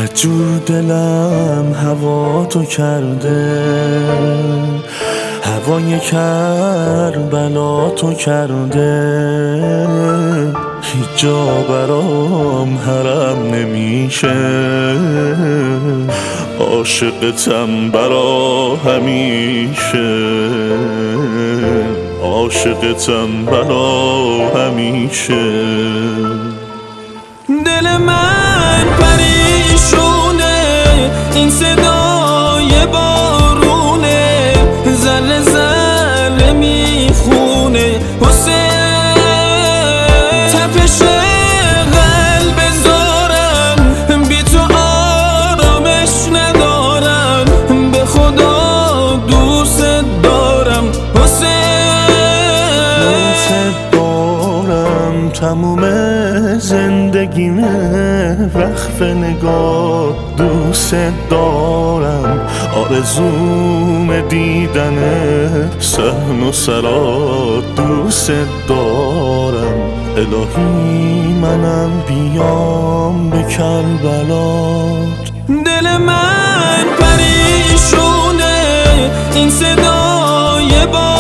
بدجور دلم هوا تو کرده، هوای کربلا تو کرده. هیچ جا برام حرم نمیشه، عاشقتم برا همیشه، عاشقتم برا همیشه. دل من پریشونه، این صدای بارونه، ذره ذره میخونه. حسین تپش قلب زارم، بی تو آرامش ندارم، به خدا دوست دارم. حسین دارم تموم زندگیمه، وقف نگاه دوست دارم. آرزوم دیدن صحن و سرات دوست دارم. الهی منم بیام به کربلات. دل من پریشونه، این صدای